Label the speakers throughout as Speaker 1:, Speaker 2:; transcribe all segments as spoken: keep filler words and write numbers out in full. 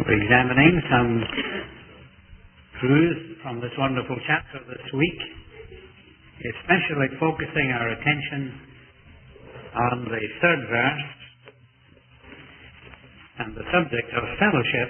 Speaker 1: We're examining some truths from this wonderful chapter this week, especially focusing our attention on the third verse and the subject of fellowship.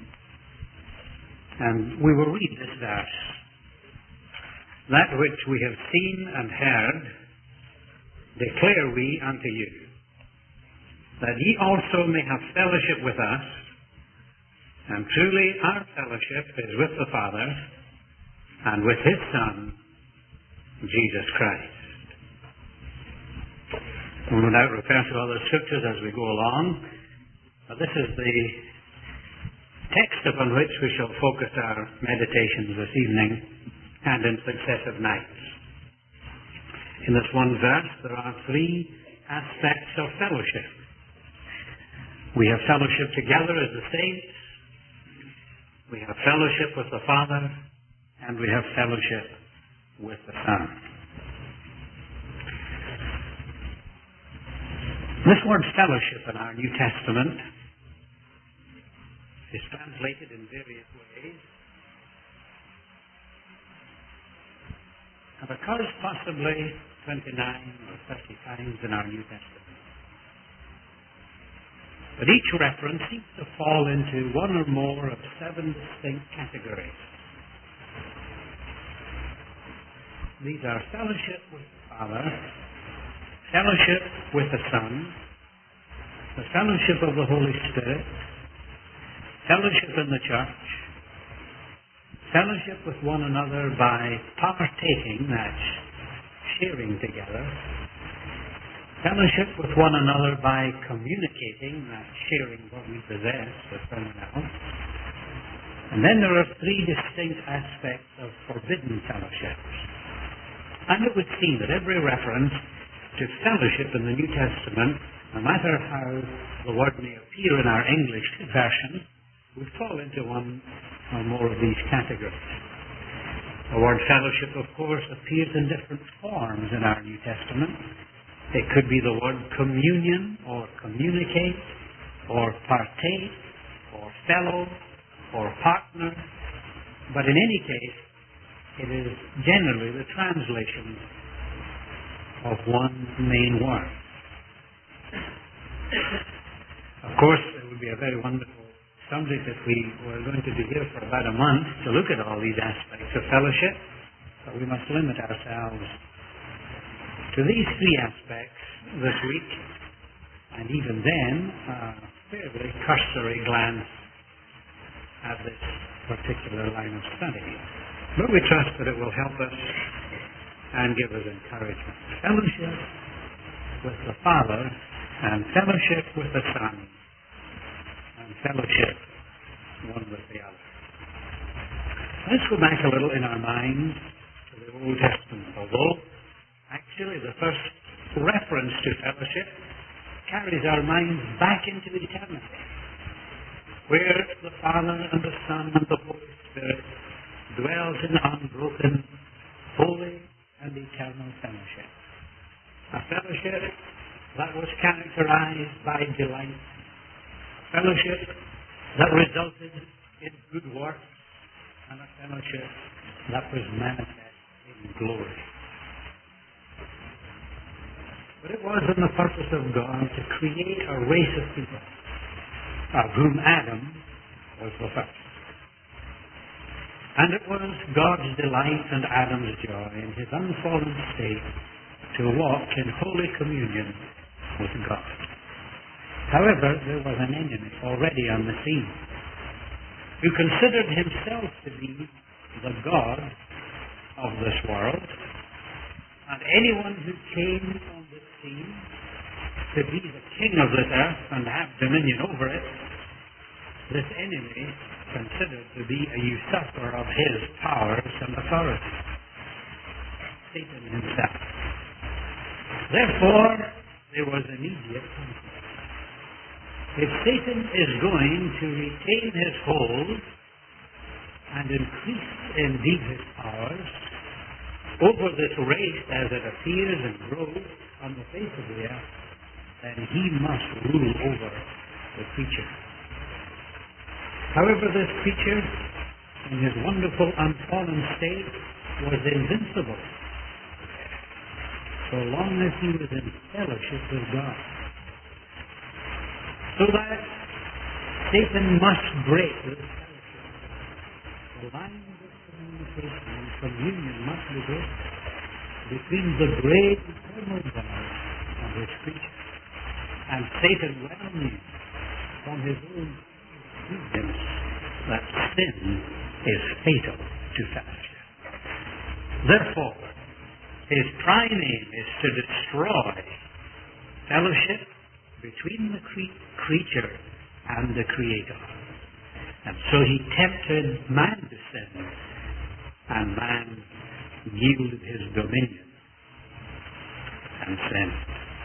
Speaker 1: And we will read this verse. That which we have seen and heard declare we unto you, that ye also may have fellowship with us. And truly our fellowship is with the Father and with His Son, Jesus Christ. We will now refer to other scriptures as we go along. But this is the text upon which we shall focus our meditations this evening and in successive nights. In this one verse, there are three aspects of fellowship. We have fellowship together as the saints, we have fellowship with the Father, and we have fellowship with the Son. This word fellowship in our New Testament is translated in various ways and occurs possibly twenty-nine or thirty times in our New Testament. But each reference seems to fall into one or more of seven distinct categories. These are fellowship with the Father, fellowship with the Son, the fellowship of the Holy Spirit, fellowship in the church, fellowship with one another by partaking, that's sharing together, fellowship with one another by communicating, that's sharing what we possess with someone else. And then there are three distinct aspects of forbidden fellowships. And it would seem that every reference to fellowship in the New Testament, no matter how the word may appear in our English version, would fall into one or more of these categories. The word fellowship, of course, appears in different forms in our New Testament. It could be the word communion, or communicate, or partake, or fellow, or partner. But in any case, it is generally the translation of one main word. Of course, it would be a very wonderful subject if we were going to be here for about a month to look at all these aspects of fellowship, but we must limit ourselves to these three aspects this week, and even then, a fairly cursory glance at this particular line of study. But we trust that it will help us and give us encouragement. Fellowship with the Father, and fellowship with the Son, and fellowship one with the other. Let's go back a little in our minds to the Old Testament, although actually the first reference to fellowship carries our minds back into eternity, where the Father and the Son and the Holy Spirit dwells in unbroken, holy, and eternal fellowship. A fellowship that was characterized by delight, a fellowship that resulted in good works, and a fellowship that was manifest in glory. But it was in the purpose of God to create a race of people, of whom Adam was the first. And it was God's delight and Adam's joy in his unfallen state to walk in holy communion with God. However, there was an enemy already on the scene who considered himself to be the God of this world, and anyone who came on the scene to be the king of this earth and have dominion over it, this enemy considered to be a usurper of his powers and authority, Satan himself. Therefore, there was immediate conflict. If Satan is going to retain his hold and increase indeed his powers over this race as it appears and grows on the face of the earth, then he must rule over the creature. However, this creature, in his wonderful unfallen state, was invincible so long as he was in fellowship with God. So that Satan must break this fellowship. The lines of communication and communion must be broken between the great eternal God and his creature. And Satan well knew from his own experience that sin is fatal to fellowship. Therefore, his prime aim is to destroy fellowship between the cre- creature and the Creator. And so he tempted man to sin, and man yielded his dominion and sinned.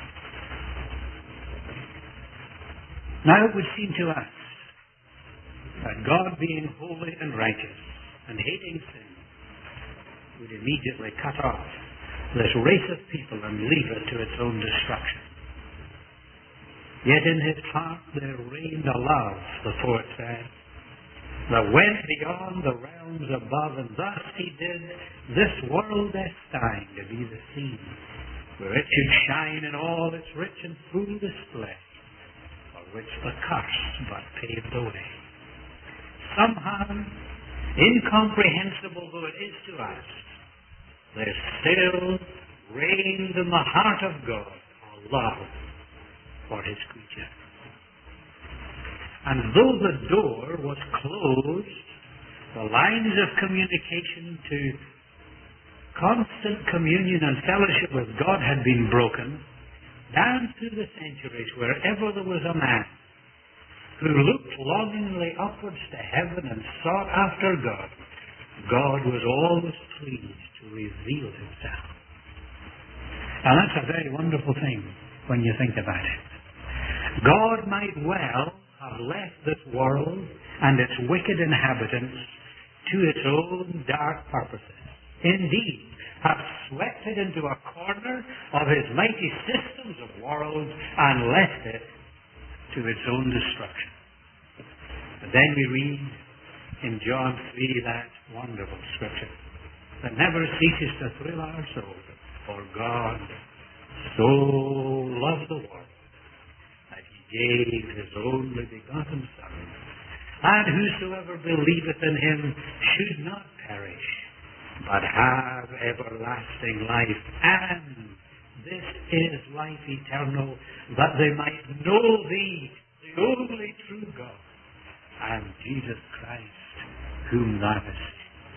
Speaker 1: Now it would seem to us that God, being holy and righteous and hating sin, would immediately cut off this race of people and leave it to its own destruction. Yet in his heart there reigned a love, the poet said, that went beyond the realms above, and thus he did this world destined to be the scene where it should shine in all its rich and full display, for which the curse but paved the way. Somehow, incomprehensible though it is to us, there still reigned in the heart of God a love for his creature. And though the door was closed, the lines of communication to constant communion and fellowship with God had been broken, down through the centuries, wherever there was a man who looked longingly upwards to heaven and sought after God, God was always pleased to reveal himself. Now that's a very wonderful thing when you think about it. God might well have left this world and its wicked inhabitants to its own dark purposes. Indeed, have swept it into a corner of his mighty systems of worlds and left it to its own destruction. But then we read in John three that wonderful scripture that never ceases to thrill our soul. For God so loved the world that he gave his only begotten Son, and whosoever believeth in him should not perish, but have everlasting life. And this is life eternal, that they might know thee, the only true God, and Jesus Christ, whom thou hast sent.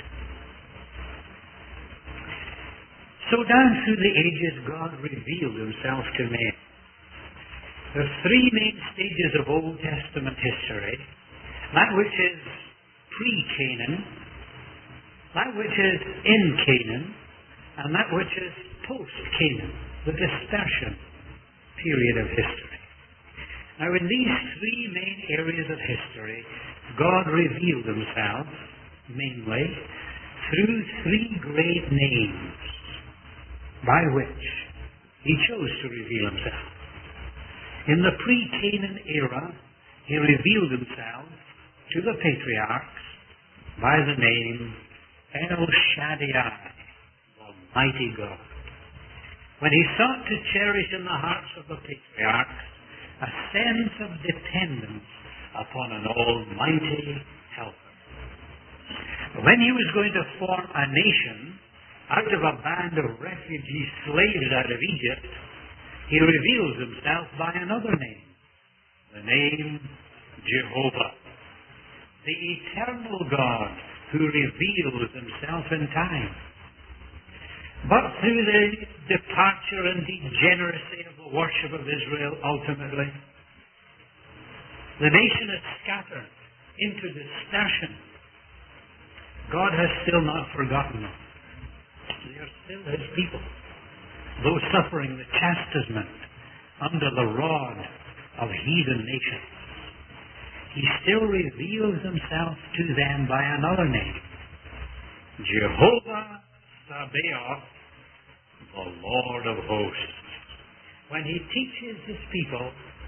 Speaker 1: So down through the ages, God revealed himself to men. There are three main stages of Old Testament history. That which is pre-Canaan, that which is in Canaan, and that which is post-Canaan, the dispersion period of history. Now in these three main areas of history, God revealed himself mainly through three great names by which he chose to reveal himself. In the pre-Canaan era, he revealed himself to the patriarchs by the name El Shaddai, Almighty God. When he sought to cherish in the hearts of the patriarchs a sense of dependence upon an almighty helper. When he was going to form a nation out of a band of refugee slaves out of Egypt, he reveals himself by another name, the name Jehovah, the eternal God who reveals himself in time. But through the departure and degeneracy of the worship of Israel, ultimately, the nation is scattered into dispersion. God has still not forgotten them. They are still his people, though suffering the chastisement under the rod of heathen nations. He still reveals himself to them by another name, Jehovah Sabaoth, the Lord of hosts. When he teaches his people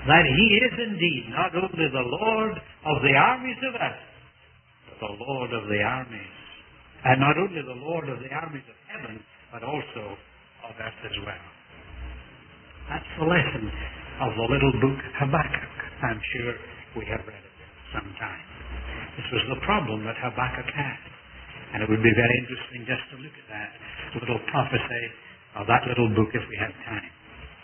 Speaker 1: that He is indeed not only the Lord of the armies of earth, but the Lord of the armies. And not only the Lord of the armies of heaven, but also of earth as well. That's the lesson of the little book Habakkuk. I'm sure we have read it sometime. This was the problem that Habakkuk had. And it would be very interesting just to look at that little prophecy of that little book if we have time.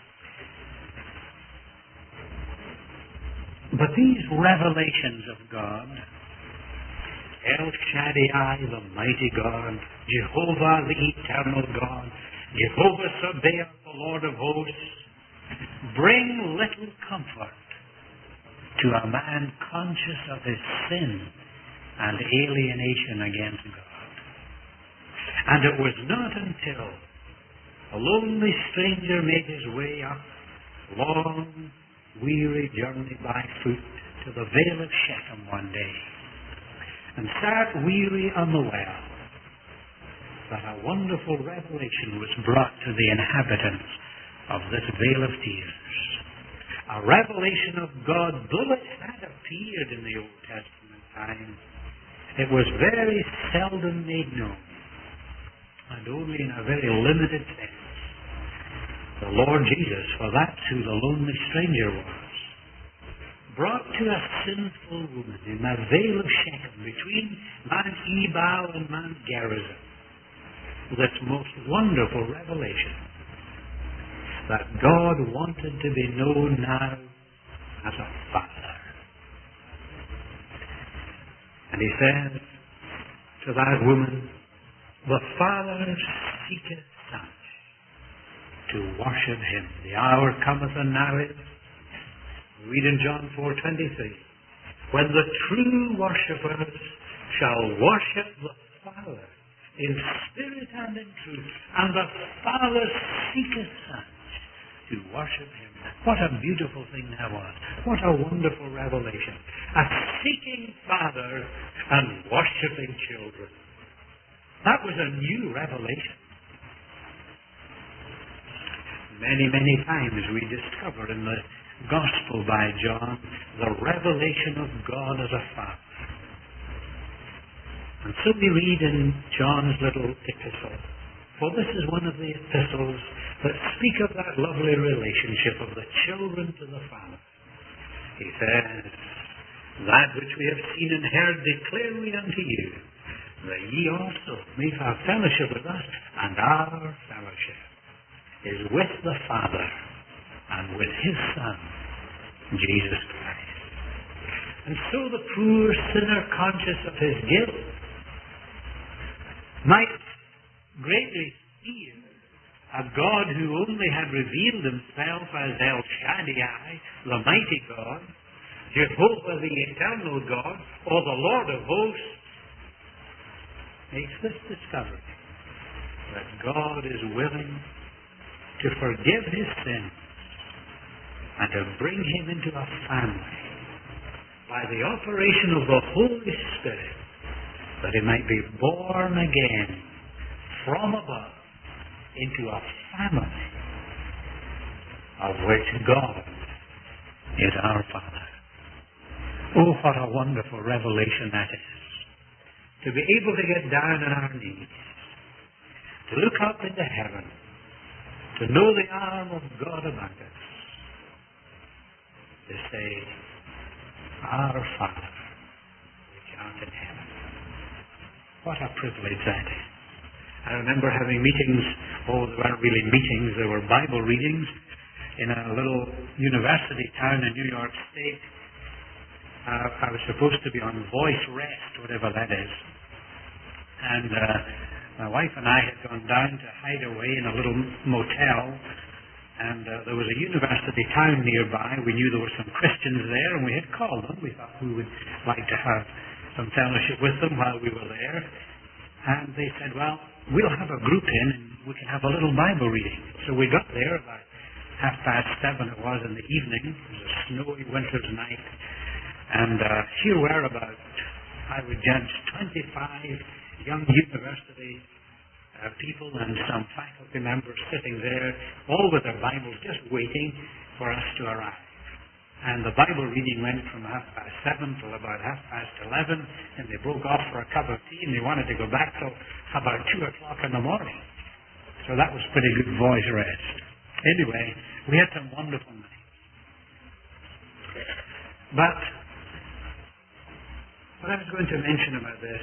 Speaker 1: But these revelations of God, El Shaddai, the mighty God, Jehovah, the eternal God, Jehovah Sabaoth, the Lord of hosts, bring little comfort to a man conscious of his sin and alienation against God. And it was not until a lonely stranger made his way up long, weary journey by foot to the vale of Shechem one day, and sat weary on the well, that a wonderful revelation was brought to the inhabitants of this vale of tears. A revelation of God, though it had appeared in the Old Testament time, it was very seldom made known, and only in a very limited sense. The Lord Jesus, for that's who the lonely stranger was, brought to a sinful woman in the vale of Shechem between Mount Ebal and Mount Gerizim this most wonderful revelation that God wanted to be known now as a Father. And He says to that woman, the Father seeketh such to worship Him. The hour cometh and now is. Read in John four twenty-three. When the true worshippers shall worship the Father in spirit and in truth, and the Father seeketh such to worship Him. What a beautiful thing that was. What a wonderful revelation. A seeking Father and worshipping children. That was a new revelation. Many, many times we discover in the Gospel by John the revelation of God as a Father. And so we read in John's little epistle, for this is one of the epistles that speak of that lovely relationship of the children to the Father. He says, that which we have seen and heard declare we unto you, that ye also may have fellowship with us, and our fellowship is with the Father and with His Son, Jesus Christ. And so the poor sinner, conscious of his guilt, might greatly fear a God who only had revealed Himself as El Shaddai, the mighty God, Jehovah the eternal God, or the Lord of hosts, makes this discovery that God is willing to forgive his sins and to bring him into a family by the operation of the Holy Spirit, that he might be born again from above into a family of which God is our Father. Oh, what a wonderful revelation that is. To be able to get down on our knees, to look up into heaven, to know the arm of God about us, to say, our Father, which art in heaven. What a privilege that is. I remember having meetings, oh, they weren't really meetings, they were Bible readings in a little university town in New York State. Uh, I was supposed to be on voice rest, whatever that is. And uh, my wife and I had gone down to hide away in a little motel. And uh, there was a university town nearby. We knew there were some Christians there, and we had called them. We thought we would like to have some fellowship with them while we were there. And they said, well, we'll have a group in, and we can have a little Bible reading. So we got there about half past seven it was in the evening. It was a snowy winter's night. And uh, here were about, I would judge, twenty-five young university uh, people and some faculty members sitting there, all with their Bibles, just waiting for us to arrive. And the Bible reading went from half past seven till about half past eleven, and they broke off for a cup of tea, and they wanted to go back till about two o'clock in the morning. So that was pretty good voice rest. Anyway, we had some wonderful nights. But what I was going to mention about this,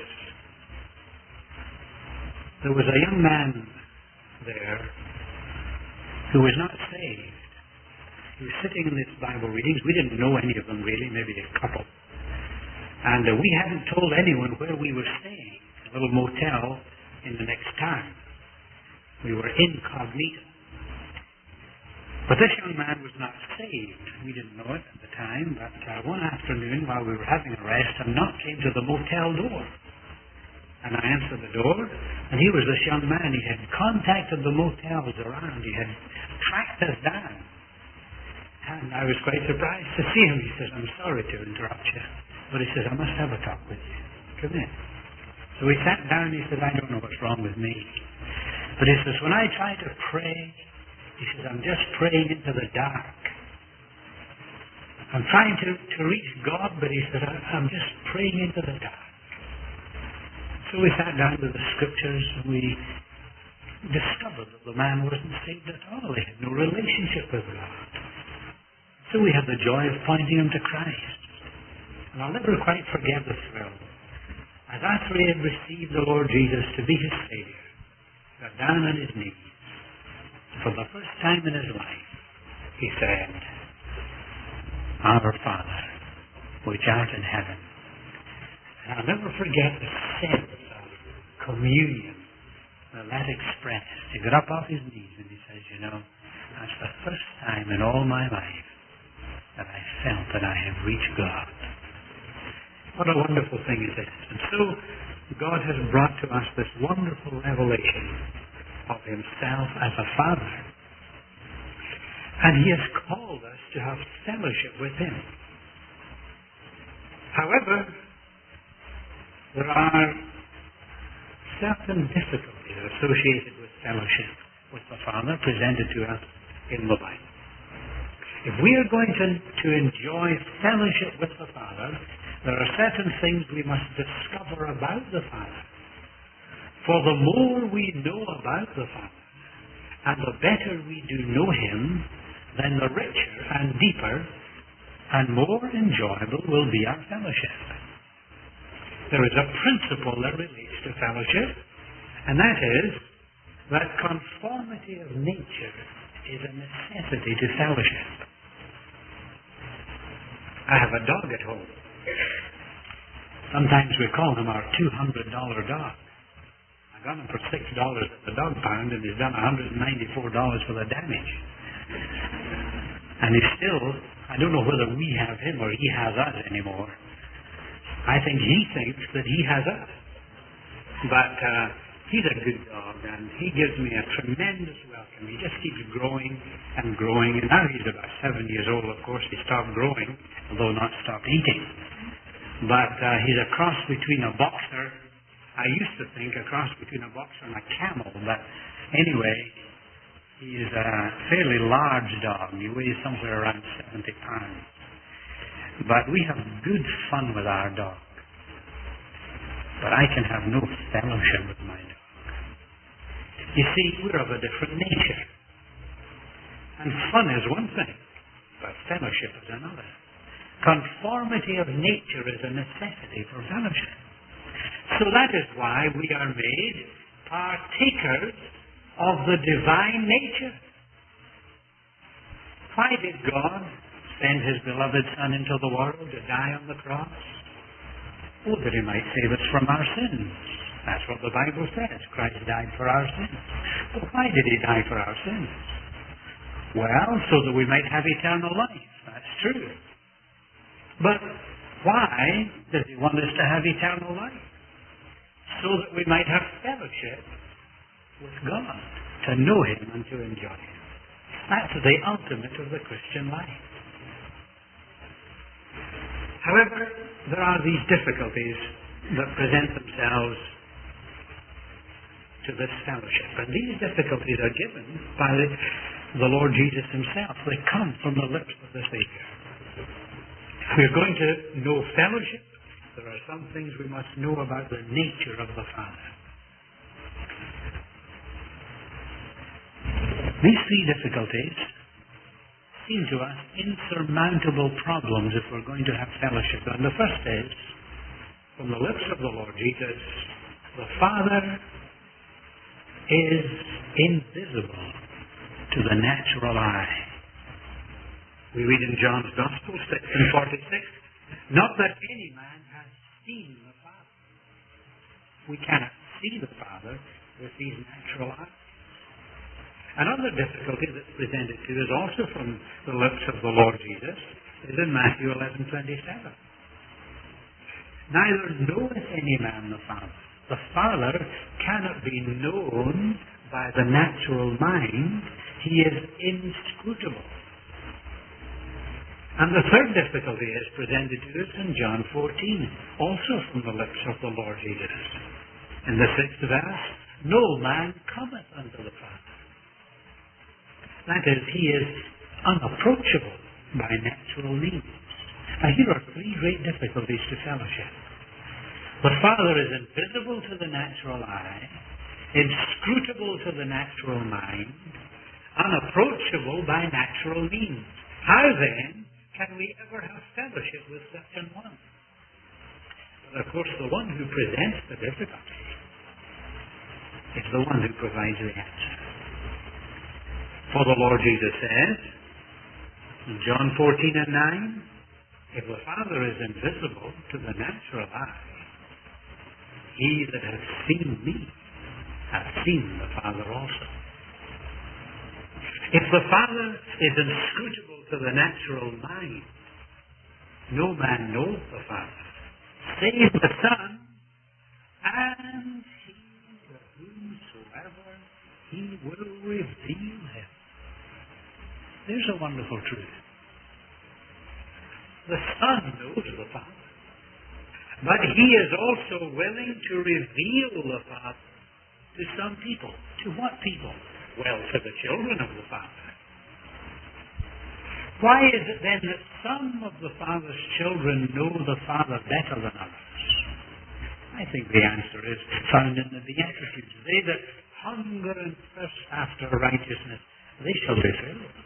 Speaker 1: there was a young man there who was not saved. He was sitting in these Bible readings. We didn't know any of them really, maybe a couple. And uh, we hadn't told anyone where we were staying, a little motel in the next town. We were incognito. But this young man was not saved. We didn't know it at the time, but uh, one afternoon while we were having a rest, a knock came to the motel door. And I answered the door, and he was this young man. He had contacted the motels around. He had tracked us down. And I was quite surprised to see him. He says, "I'm sorry to interrupt you." But he says, "I must have a talk with you. Come in." So we sat down. He said, "I don't know what's wrong with me." But he says, "When I try to pray," he says, "I'm just praying into the dark. I'm trying to, to reach God," but he said, "I'm just praying into the dark." So we sat down with the scriptures, and we discovered that the man wasn't saved at all. He had no relationship with God. So we had the joy of pointing him to Christ. And I'll never quite forget the thrill. As after he had received the Lord Jesus to be his Savior, got down on his knees. For the first time in his life, he said, "Our Father, which art in heaven." And I'll never forget the sense of communion that that expressed. He got up off his knees and he says, "You know, that's the first time in all my life that I felt that I have reached God." What a wonderful thing is this. And so God has brought to us this wonderful revelation of himself as a Father. And he has called us to have fellowship with him. However, there are certain difficulties associated with fellowship with the Father presented to us in the Bible. If we are going to, to enjoy fellowship with the Father, there are certain things we must discover about the Father. For the more we know about the Father, and the better we do know him, then the richer and deeper and more enjoyable will be our fellowship. There is a principle that relates to fellowship, and that is that conformity of nature is a necessity to fellowship. I have a dog at home. Sometimes we call him our two hundred dollar dog. I got him for six dollars at the dog pound, and he's done one hundred ninety-four dollars for the damage. And he's still, I don't know whether we have him or he has us anymore. I think he thinks that he has us. But uh, he's a good dog, and he gives me a tremendous welcome. He just keeps growing and growing, and now he's about seven years old. Of course, he stopped growing, although not stopped eating. But uh, he's a cross between a boxer. I used to think a cross between a boxer and a camel, but anyway, he's a fairly large dog. He weighs somewhere around seventy pounds. But we have good fun with our dog. But I can have no fellowship with my dog. You see, we're of a different nature. And fun is one thing, but fellowship is another. Conformity of nature is a necessity for fellowship. So that is why we are made partakers of the divine nature. Why did God send his beloved Son into the world to die on the cross? Oh, that he might save us from our sins. That's what the Bible says. Christ died for our sins. Well, why did he die for our sins? Well, so that we might have eternal life. That's true. But why does he want us to have eternal life? So that we might have fellowship with God, to know him and to enjoy him. That's the ultimate of the Christian life. However, there are these difficulties that present themselves to this fellowship. And these difficulties are given by the Lord Jesus himself. They come from the lips of the Savior. If we're going to know fellowship, there are some things we must know about the nature of the Father. These three difficulties seem to us insurmountable problems if we're going to have fellowship. And the first is, from the lips of the Lord Jesus, the Father is invisible to the natural eye. We read in John's Gospel, six and forty-six, not that any man has seen the Father. We cannot see the Father with these natural eyes. Another difficulty that's presented to us also from the lips of the Lord Jesus is in Matthew eleven twenty-seven. Neither knoweth any man the Father. The Father cannot be known by the natural mind. He is inscrutable. And the third difficulty is presented to us in John fourteen, also from the lips of the Lord Jesus. In the sixth verse, no man cometh unto the Father. That is, he is unapproachable by natural means. Now here are three great difficulties to fellowship. The Father is invisible to the natural eye, inscrutable to the natural mind, unapproachable by natural means. How then can we ever have fellowship with such an one? Well, of course, the one who presents the difficulty is the one who provides the answer. For the Lord Jesus says, in John fourteen and nine, if the Father is invisible to the natural eye, he that hath seen me hath seen the Father also. If the Father is inscrutable to the natural mind, no man knows the Father, save the Son, and he to whomsoever he will reveal him. There's a wonderful truth. The Son knows the Father, but he is also willing to reveal the Father to some people. To what people? Well, to the children of the Father. Why is it then that some of the Father's children know the Father better than others? I think the answer is found in the Beatitudes. They that hunger and thirst after righteousness, they shall be filled.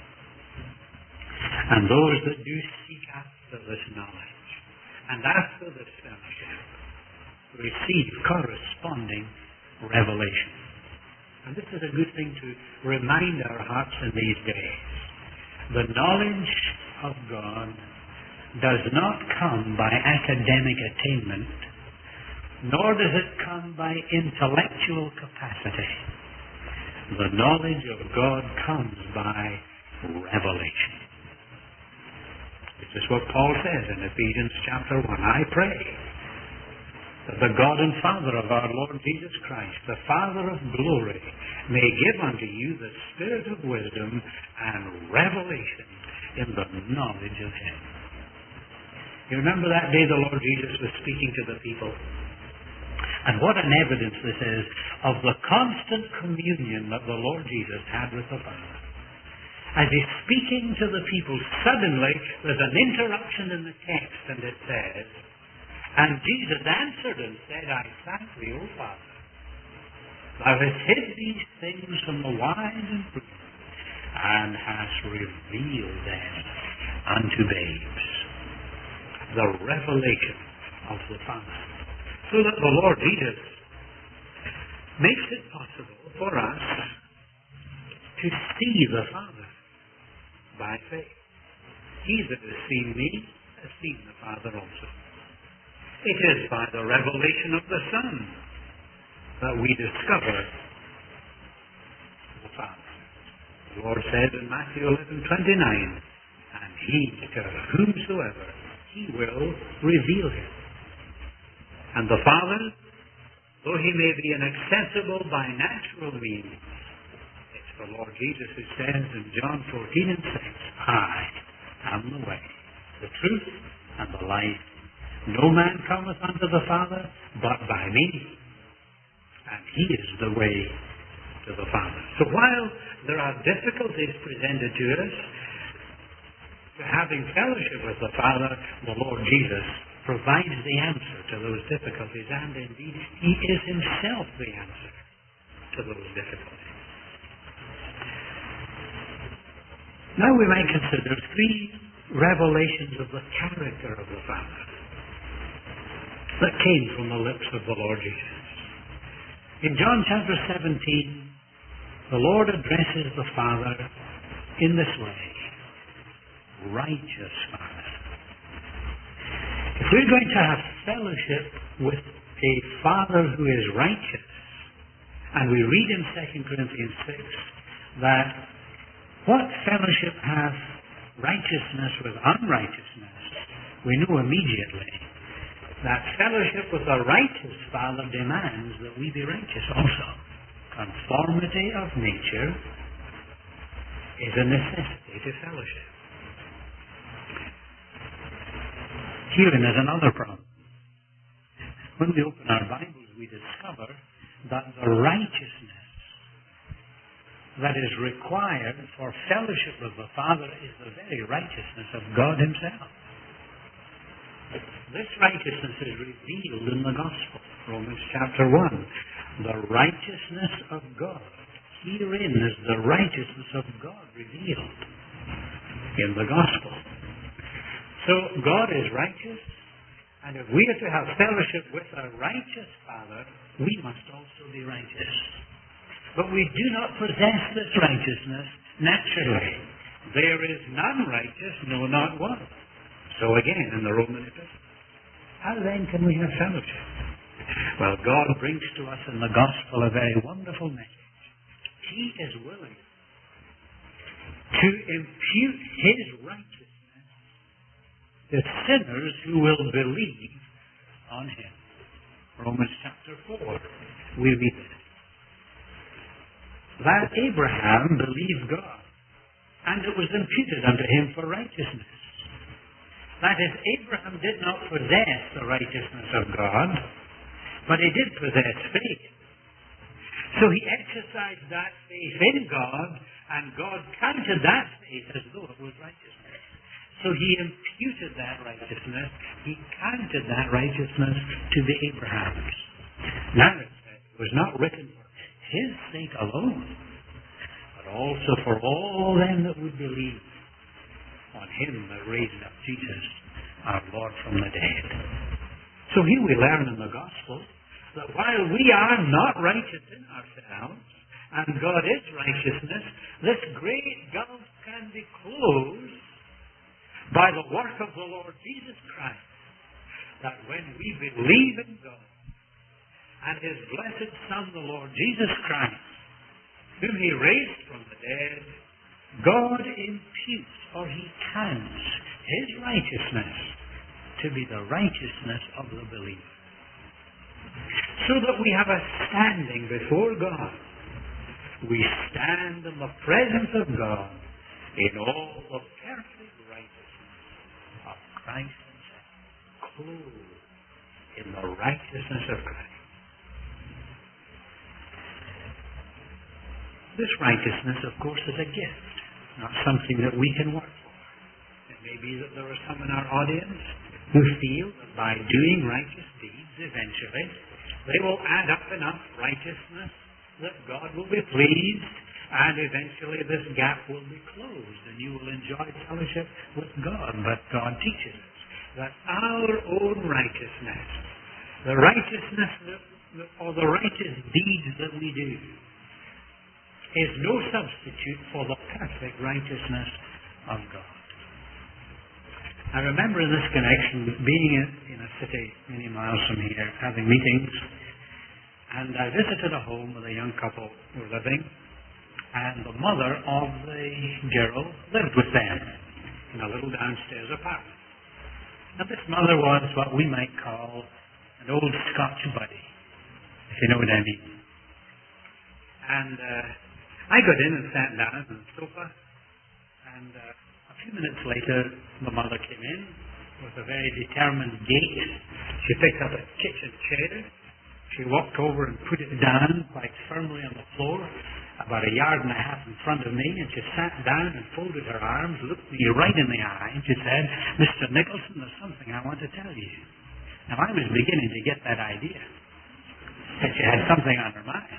Speaker 1: And those that do seek after this knowledge and after this fellowship receive corresponding revelation. And this is a good thing to remind our hearts in these days. The knowledge of God does not come by academic attainment, nor does it come by intellectual capacity. The knowledge of God comes by revelation. This is what Paul says in Ephesians chapter one. I pray that the God and Father of our Lord Jesus Christ, the Father of glory, may give unto you the spirit of wisdom and revelation in the knowledge of Him. You remember that day the Lord Jesus was speaking to the people? And what an evidence this is of the constant communion that the Lord Jesus had with the Father. As He's speaking to the people, suddenly there's an interruption in the text, and it says, and Jesus answered and said, I thank thee, O Father, thou hast hid these things from the wise and prudent, and hast revealed them unto babes. The revelation of the Father. So that the Lord Jesus makes it possible for us to see the Father by faith. He that has seen me has seen the Father also. It is by the revelation of the Son that we discover the Father. The Lord says in Matthew eleven twenty-nine, and he to whomsoever he will reveal him. And the Father, though he may be inaccessible by natural means, it's the Lord Jesus who says in John fourteen and six, I am the way, the truth, and the life. No man cometh unto the Father but by me. And He is the way to the Father. So while there are difficulties presented to us, to having fellowship with the Father, the Lord Jesus provides the answer to those difficulties, and indeed He is Himself the answer to those difficulties. Now we might consider three revelations of the character of the Father that came from the lips of the Lord Jesus. In John chapter seventeen, the Lord addresses the Father in this way: righteous Father. If we're going to have fellowship with a Father who is righteous, and we read in Second Corinthians six that what fellowship hath righteousness with unrighteousness, we know immediately that fellowship with a righteous Father demands that we be righteous also. Conformity of nature is a necessity to fellowship. Herein is another problem. When we open our Bibles, we discover that the righteousness that is required for fellowship with the Father is the very righteousness of God Himself. This righteousness is revealed in the Gospel. Romans chapter one. The righteousness of God. Herein is the righteousness of God revealed in the Gospel. So God is righteous, and if we are to have fellowship with a righteous Father, we must also be righteous. But we do not possess this righteousness naturally. There is none righteous, no, not one. So again, in the Roman epistle, how then can we have fellowship? Well, God brings to us in the Gospel a very wonderful message. He is willing to impute His righteousness to sinners who will believe on Him. Romans chapter four, we read this. That Abraham believed God, and it was imputed unto him for righteousness. That is, Abraham did not possess the righteousness of God, but he did possess faith. So he exercised that faith in God, and God counted that faith as though it was righteousness. So he imputed that righteousness, he counted that righteousness to the Abrahams. Now it said, it was not written for His sake alone, but also for all them that would believe on Him that raised up Jesus, our Lord, from the dead. So here we learn in the Gospel that while we are not righteous in ourselves, and God is righteousness, this great gulf can be closed by the work of the Lord Jesus Christ. That when we believe in God, and His blessed Son, the Lord Jesus Christ, whom He raised from the dead, God imputes, or He counts, His righteousness to be the righteousness of the believer. So that we have a standing before God. We stand in the presence of God in all the perfect righteousness of Christ Himself, clothed in the righteousness of Christ. This righteousness, of course, is a gift, not something that we can work for. It may be that there are some in our audience who feel that by doing righteous deeds, eventually, they will add up enough righteousness that God will be pleased, and eventually this gap will be closed, and you will enjoy fellowship with God. But God teaches us that our own righteousness, the righteousness that, or the righteous deeds that we do, is no substitute for the perfect righteousness of God. I remember in this connection being in a city many miles from here, having meetings, and I visited a home where a young couple were living, and the mother of the girl lived with them in a little downstairs apartment. Now this mother was what we might call an old Scotch buddy, if you know what I mean. And uh, I got in and sat down on the sofa, and uh, a few minutes later, the mother came in with a very determined gait. She picked up a kitchen chair. She walked over and put it down quite firmly on the floor, about a yard and a half in front of me, and she sat down and folded her arms, looked me right in the eye, and she said, Mister Nicholson, there's something I want to tell you. Now, I was beginning to get that idea, that she had something on her mind.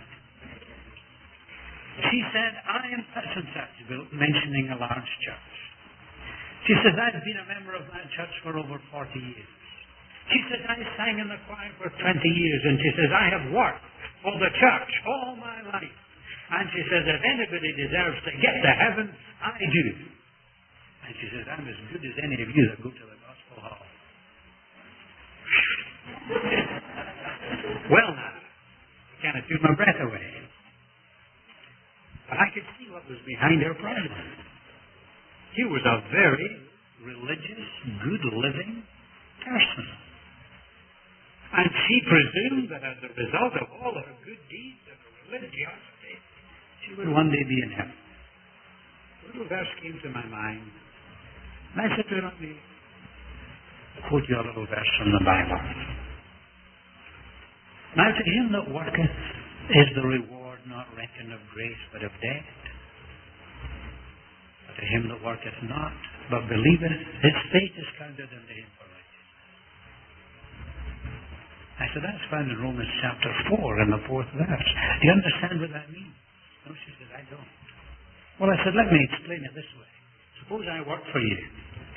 Speaker 1: She said, I am such and such, mentioning a large church. She says, I've been a member of that church for over forty years. She says, I sang in the choir for twenty years, and she says, I have worked for the church all my life. And she says, if anybody deserves to get to heaven, I do. And she says, I'm as good as any of you that go to the gospel hall. Well now, I kind of took my breath away. But I could see what was behind her problem. She was a very religious, good-living person. And she presumed that as a result of all her good deeds and her religiosity, she would one day be in heaven. A little verse came to my mind. And I said to her, let me quote you a little verse from the Bible. Now to him that worketh is the reward not reckoned of grace, but of debt. But to him that worketh not, but believeth, his faith is counted unto him for righteousness. I said, that's found in Romans chapter four in the fourth verse. Do you understand what that means? No, she said, I don't. Well, I said, let me explain it this way. Suppose I work for you.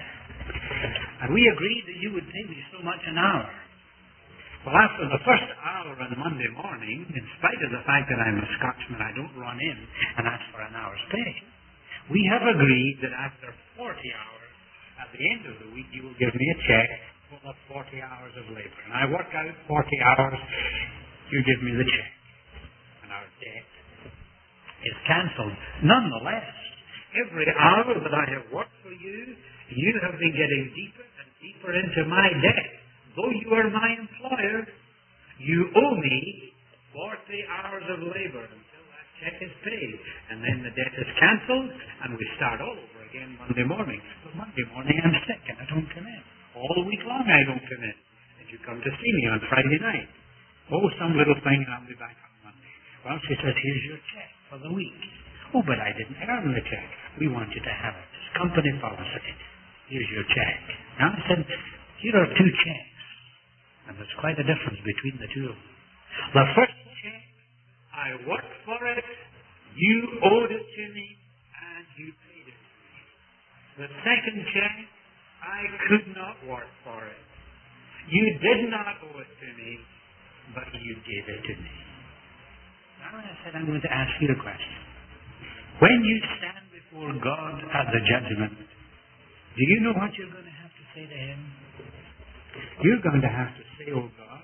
Speaker 1: And we agreed that you would pay me so much an hour. Well, after the first hour on Monday morning, in spite of the fact that I'm a Scotsman, I don't run in and ask for an hour's pay. We have agreed that after forty hours, at the end of the week, you will give me a check full of forty hours of labor. And I work out forty hours, you give me the check. And our debt is cancelled. Nonetheless, every hour that I have worked for you, you have been getting deeper and deeper into my debt. Though you are my employer, you owe me forty hours of labor until that check is paid. And then the debt is cancelled, and we start all over again Monday morning. But Monday morning I'm sick and I don't come in. All week long I don't come in. And you come to see me on Friday night. Oh, some little thing, and I'll be back on Monday. Well, she says, here's your check for the week. Oh, but I didn't earn the check. We want you to have it. It's company policy. Here's your check. Now I said, here are two checks. And there's quite a difference between the two of them. The first check, I worked for it, you owed it to me, and you paid it to me. The second check, I could not work for it. You did not owe it to me, but you gave it to me. Now I said, I'm going to ask you a question. When you stand before God at the judgment, do you know what you're going to have to say to Him? You're going to have to say, oh God,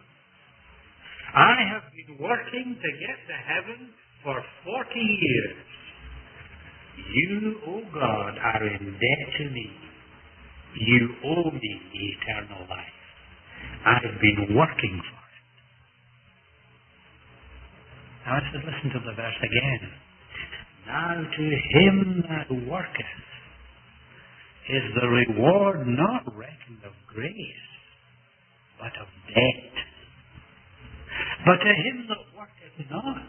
Speaker 1: I have been working to get to heaven for forty years. You, oh God, are in debt to me. You owe me eternal life. I've been working for it. Now I said, listen to the verse again. Now to him that worketh is the reward not reckoned of grace, but of debt. But to him that worketh not,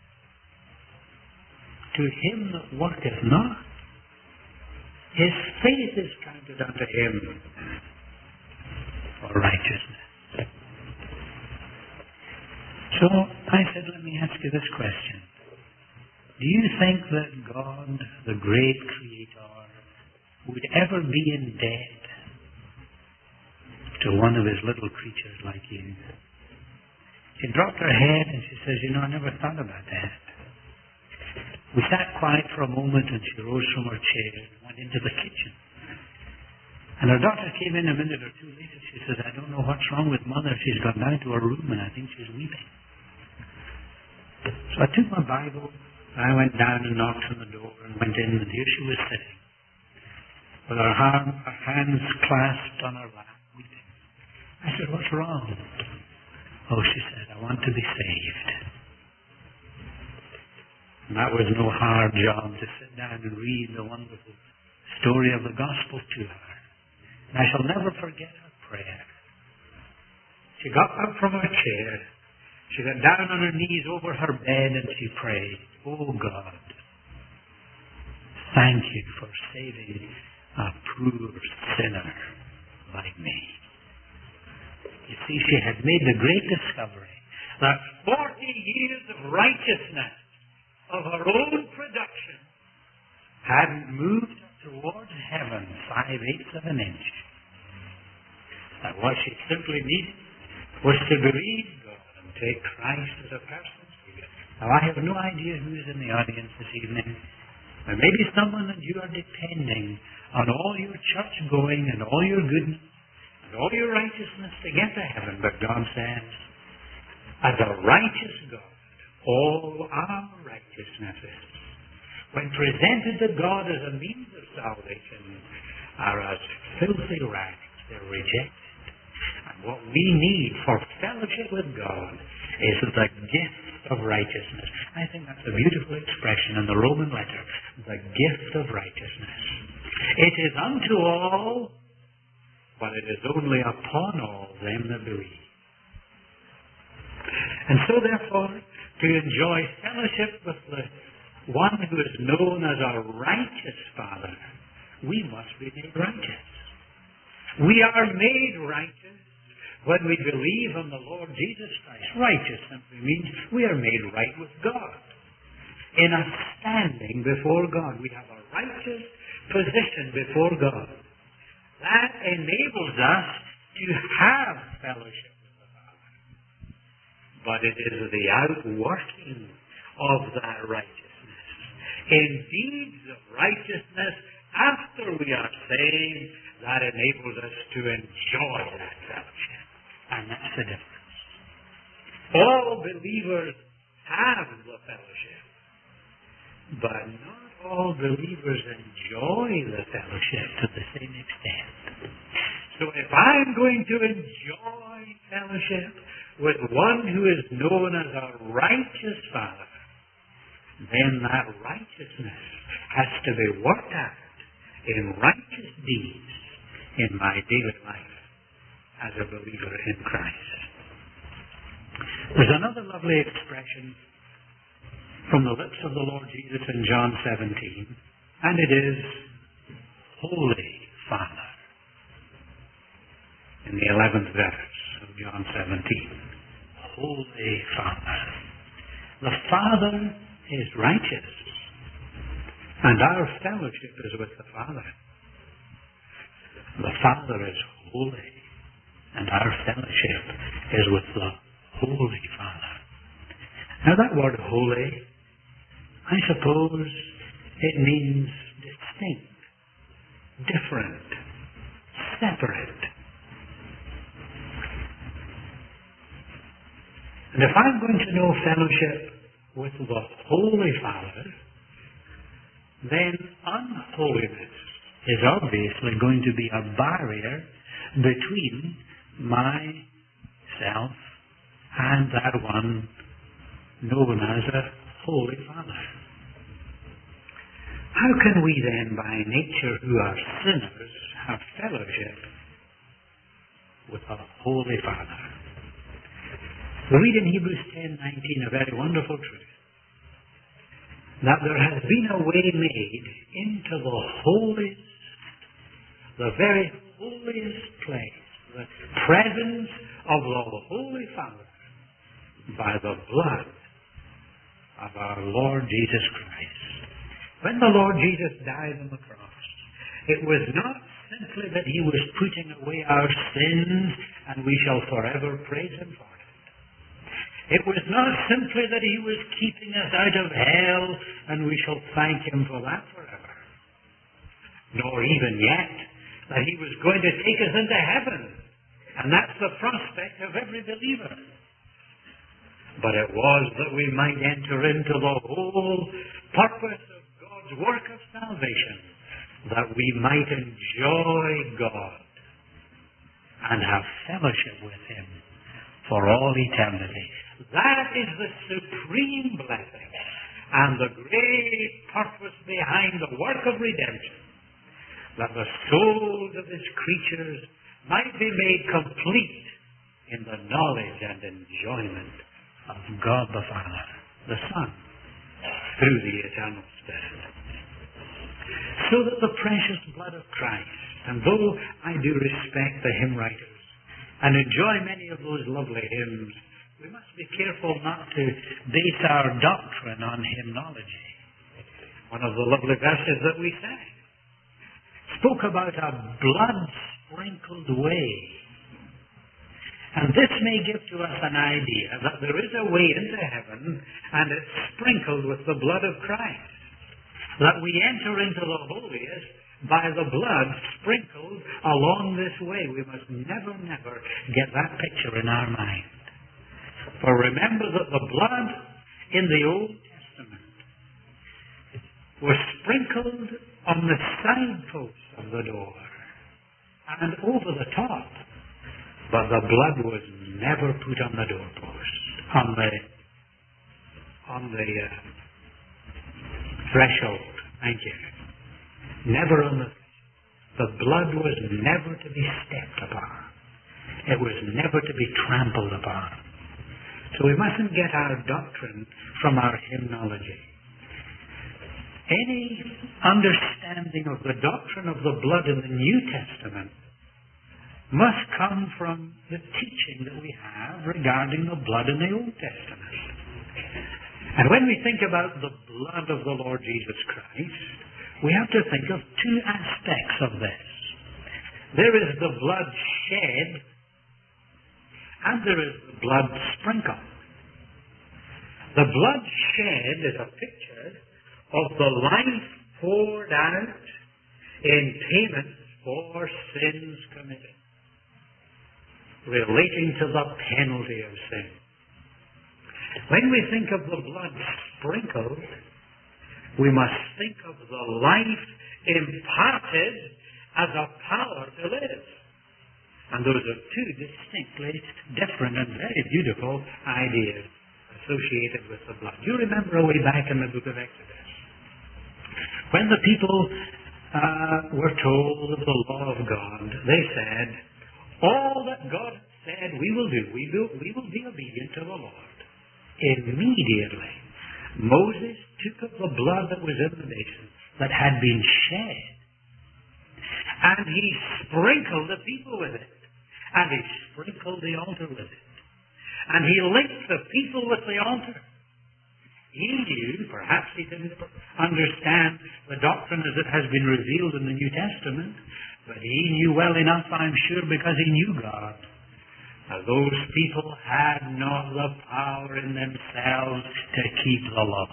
Speaker 1: to him that worketh not, his faith is counted unto him for righteousness. So I said, let me ask you this question. Do you think that God, the great Creator, would ever be in debt to one of His little creatures like you? She dropped her head and she says, you know, I never thought about that. We sat quiet for a moment and she rose from her chair and went into the kitchen. And her daughter came in a minute or two later. She says, I don't know what's wrong with Mother. She's gone down to her room and I think she's weeping. So I took my Bible and I went down and knocked on the door and went in, and here she was sitting with her, arm, her hands clasped on her lap, weeping. I said, what's wrong? Oh, she said, I want to be saved. And that was no hard job to sit down and read the wonderful story of the gospel to her. And I shall never forget her prayer. She got up from her chair. She got down on her knees over her bed and she prayed. Oh God, thank you for saving a poor sinner like me. You see, she had made the great discovery that forty years of righteousness of her own production hadn't moved towards heaven five-eighths of an inch. That what she simply needed was to believe God and take Christ as a personal Savior. Now, I have no idea who's in the audience this evening. There may be someone that you are depending on all your church going and all your goodness and all your righteousness to get to heaven. But God says, as a righteous God, all our righteousnesses, when presented to God as a means of salvation, are as filthy rags. They're rejected. And what we need for fellowship with God is the gift of righteousness. I think that's a beautiful expression in the Roman letter, the gift of righteousness. It is unto all, but it is only upon all them that believe. And so therefore, to enjoy fellowship with the one who is known as our righteous Father, we must be made righteous. We are made righteous when we believe on the Lord Jesus Christ. Righteous simply means we are made right with God. In a standing before God, we have a righteous position before God. That enables us to have fellowship with the Father. But it is the outworking of that righteousness, in deeds of righteousness after we are saved, that enables us to enjoy that fellowship. And that's the difference. All believers have the fellowship, but not all believers enjoy the fellowship to the same extent. So if I'm going to enjoy fellowship with one who is known as a righteous Father, then that righteousness has to be worked out in righteous deeds in my daily life as a believer in Christ. There's another lovely expression from the lips of the Lord Jesus in John seventeen, and it is Holy Father. In the eleventh verse of John seventeen, Holy Father. The Father is righteous, and our fellowship is with the Father. The Father is holy, and our fellowship is with the Holy Father. Now that word holy, I suppose it means distinct, different, separate. And if I'm going to know fellowship with the Holy Father, then unholiness is obviously going to be a barrier between myself and that one known as a Holy Father. How can we then, by nature who are sinners, have fellowship with a Holy Father? We read in Hebrews ten nineteen a very wonderful truth, that there has been a way made into the holiest, the very holiest place, the presence of the Holy Father, by the blood of our Lord Jesus Christ. When the Lord Jesus died on the cross, it was not simply that He was putting away our sins and we shall forever praise Him for it. It was not simply that He was keeping us out of hell and we shall thank Him for that forever. Nor even yet that He was going to take us into heaven. And that's the prospect of every believer. But it was that we might enter into the whole purpose of God's work of salvation, that we might enjoy God and have fellowship with Him for all eternity. That is the supreme blessing and the great purpose behind the work of redemption, that the souls of His creatures might be made complete in the knowledge and enjoyment of God the Father, the Son, through the eternal Spirit. So that the precious blood of Christ, and though I do respect the hymn writers and enjoy many of those lovely hymns, we must be careful not to base our doctrine on hymnology. One of the lovely verses that we sang spoke about a blood-sprinkled way. And this may give to us an idea that there is a way into heaven, and it's sprinkled with the blood of Christ. That we enter into the holiest by the blood sprinkled along this way. We must never, never get that picture in our mind. For remember that the blood in the Old Testament was sprinkled on the side posts of the door and over the top, but the blood was never put on the doorpost, on the on the uh, threshold. Thank you. Never on the the blood was never to be stepped upon. It was never to be trampled upon. So we mustn't get our doctrine from our hymnology. Any understanding of the doctrine of the blood in the New Testament must come from the teaching that we have regarding the blood in the Old Testament. And when we think about the blood of the Lord Jesus Christ, we have to think of two aspects of this. There is the blood shed, and there is the blood sprinkled. The blood shed is a picture of the life poured out in payment for sins committed, relating to the penalty of sin. When we think of the blood sprinkled, we must think of the life imparted as a power to live. And those are two distinctly different and very beautiful ideas associated with the blood. You remember way back in the book of Exodus, when the people uh, were told of the law of God, they said, all that God said we will do, we will, we will be obedient to the Lord. Immediately, Moses took of the blood that was in the basin that had been shed, and he sprinkled the people with it, and he sprinkled the altar with it, and he linked the people with the altar. He knew, perhaps he didn't understand the doctrine as it has been revealed in the New Testament, but he knew well enough, I'm sure, because he knew God. Now, those people had not the power in themselves to keep the law.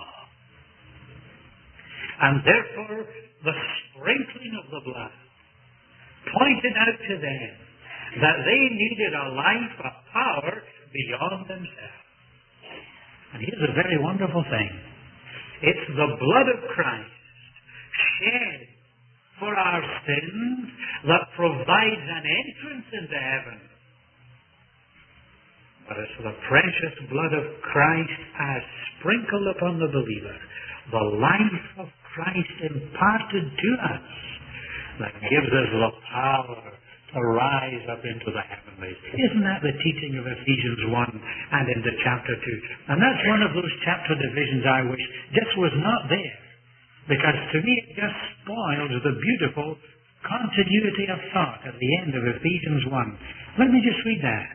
Speaker 1: And therefore, the sprinkling of the blood pointed out to them that they needed a life of power beyond themselves. And here's a very wonderful thing. It's the blood of Christ shed for our sins that provides an entrance into heaven. But it's the precious blood of Christ as sprinkled upon the believer, the life of Christ imparted to us, that gives us the power to rise up into the heavenlies. Isn't that the teaching of Ephesians one and into chapter two? And that's one of those chapter divisions I wish just was not there, because to me it just spoils the beautiful continuity of thought at the end of Ephesians one. Let me just read that.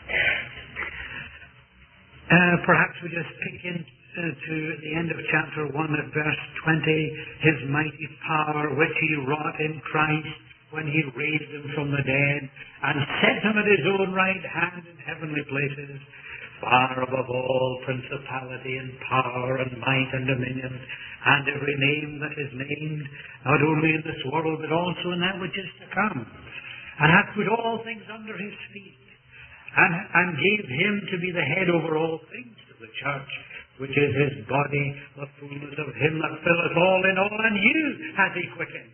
Speaker 1: Uh, perhaps we just pick in uh, to the end of chapter one at verse twenty. His mighty power which he wrought in Christ when he raised him from the dead and set him at his own right hand in heavenly places, far above all principality and power and might and dominion, and every name that is named, not only in this world but also in that which is to come, and hath put all things under his feet, and, and gave him to be the head over all things to the church, which is his body, the fullness of him that filleth all in all, and you hath he quickened.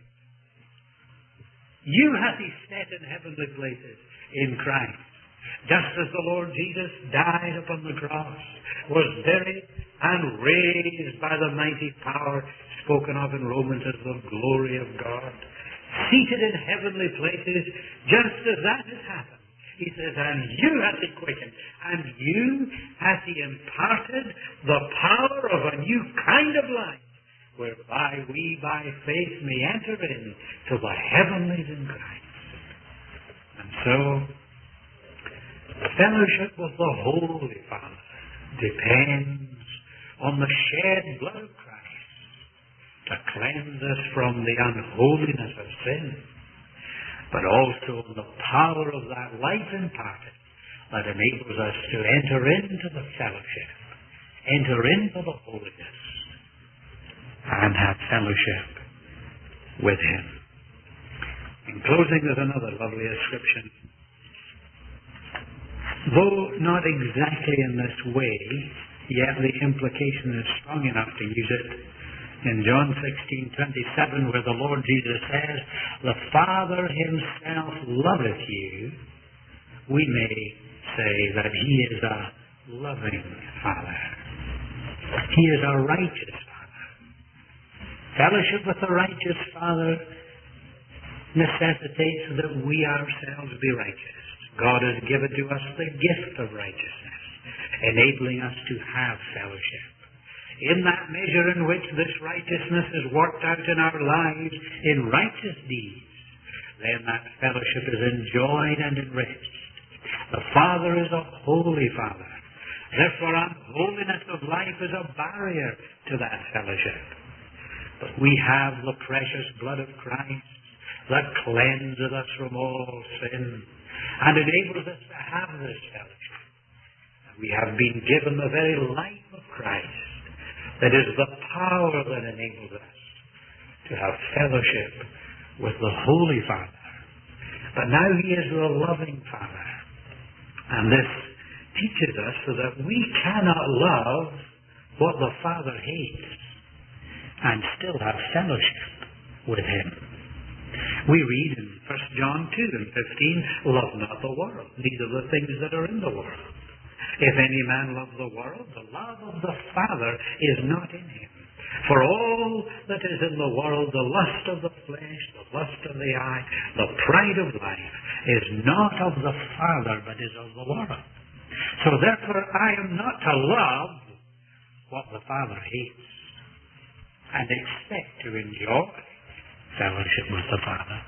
Speaker 1: You hath he set in heavenly places in Christ, just as the Lord Jesus died upon the cross, was buried, and raised by the mighty power spoken of in Romans as the glory of God, seated in heavenly places, just as that has happened. He says, and you hath he quickened, and you hath he imparted the power of a new kind of life, whereby we by faith may enter into the heavenlies in Christ. And so, fellowship with the Holy Father depends on the shed blood of Christ to cleanse us from the unholiness of sin, but also on the power of that life imparted that enables us to enter into the fellowship, enter into the holiness, and have fellowship with Him. In closing, there's another lovely inscription. Though not exactly in this way, yet the implication is strong enough to use it. In John sixteen twenty-seven, where the Lord Jesus says, the Father Himself loveth you, we may say that He is a loving Father. He is a righteous Father. Fellowship with the righteous Father necessitates that we ourselves be righteous. God has given to us the gift of righteousness, enabling us to have fellowship. In that measure in which this righteousness is worked out in our lives in righteous deeds, then that fellowship is enjoyed and enriched. The Father is a holy Father. Therefore, unholiness of life is a barrier to that fellowship. But we have the precious blood of Christ that cleanses us from all sin and enables us to have this fellowship. We have been given the very life of Christ. That is the power that enables us to have fellowship with the Holy Father. But now He is the loving Father. And this teaches us so that we cannot love what the Father hates and still have fellowship with Him. We read in First John two and fifteen, love not the world, neither the things that are in the world. If any man love the world, the love of the Father is not in him. For all that is in the world, the lust of the flesh, the lust of the eye, the pride of life, is not of the Father, but is of the world. So therefore I am not to love what the Father hates and expect to enjoy fellowship with the Father.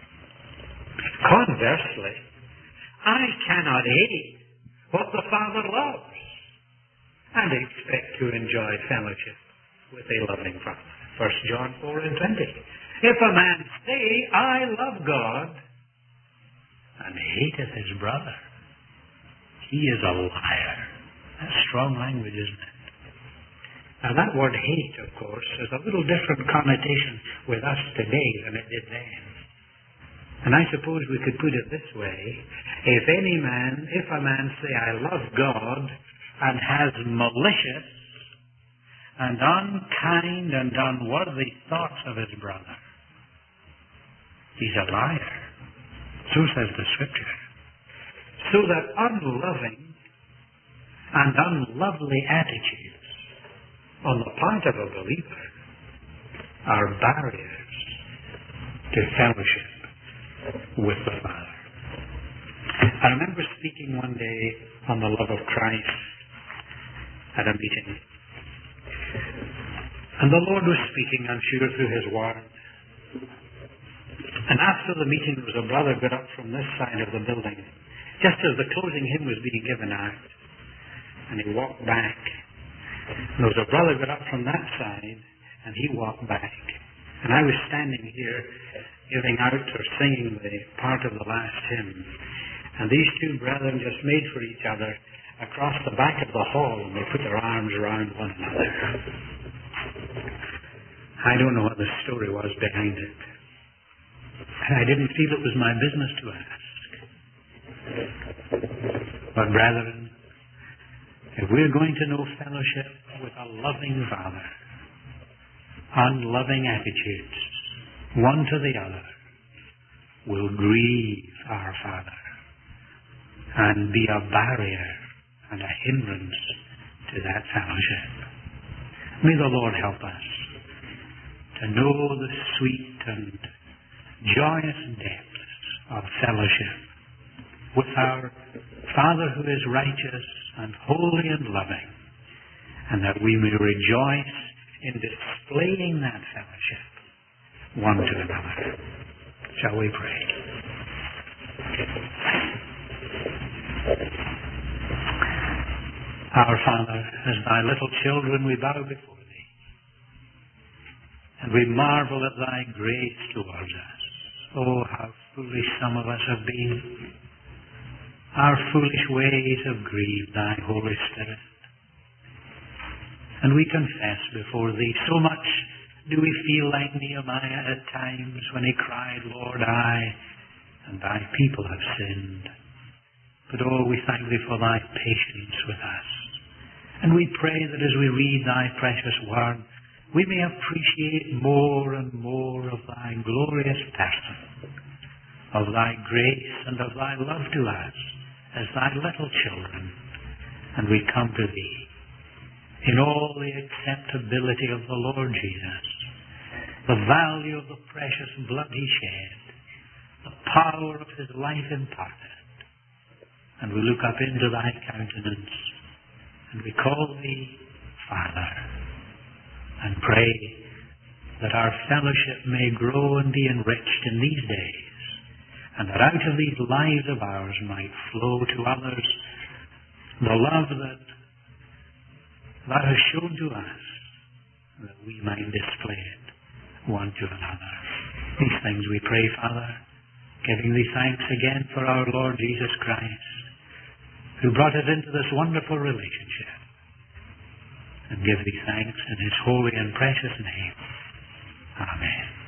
Speaker 1: Conversely, I cannot hate what the Father loves and expect to enjoy fellowship with a loving Father. First John four and twenty. If a man say, I love God, and hateth his brother, he is a liar. That's strong language, isn't it? Now that word hate, of course, has a little different connotation with us today than it did then. And I suppose we could put it this way. If any man, if a man say, I love God, and has malicious and unkind and unworthy thoughts of his brother, he's a liar. So says the Scripture. So that unloving and unlovely attitudes on the part of a believer are barriers to fellowship with the Father. I remember speaking one day on the love of Christ at a meeting. And the Lord was speaking, I'm sure, through His Word. And after the meeting, there was a brother got up from this side of the building, just as the closing hymn was being given out. And he walked back. And there was a brother got up from that side, and he walked back. And I was standing here giving out or singing the part of the last hymn. And these two brethren just made for each other across the back of the hall, and they put their arms around one another. I don't know what the story was behind it. And I didn't feel it was my business to ask. But brethren, if we're going to know fellowship with a loving Father, unloving attitudes, one to the other, will grieve our Father and be a barrier and a hindrance to that fellowship. May the Lord help us to know the sweet and joyous depths of fellowship with our Father who is righteous and holy and loving, and that we may rejoice in displaying that fellowship one to another. Shall we pray? Our Father, as thy little children we bow before thee, and we marvel at thy grace towards us. Oh, how foolish some of us have been. Our foolish ways have grieved thy Holy Spirit. And we confess before thee, so much do we feel like Nehemiah at times when he cried, Lord, I and thy people have sinned. But oh, we thank thee for thy patience with us. And we pray that as we read thy precious word, we may appreciate more and more of thy glorious person, of thy grace and of thy love to us as thy little children. And we come to thee in all the acceptability of the Lord Jesus, the value of the precious blood he shed, the power of his life imparted. And we look up into thy countenance, and we call thee Father, and pray that our fellowship may grow and be enriched in these days, and that out of these lives of ours might flow to others the love that thou hast shown to us, that we might display it one to another. These things we pray, Father, giving thee thanks again for our Lord Jesus Christ, who brought us into this wonderful relationship, and give thee thanks in his holy and precious name. Amen.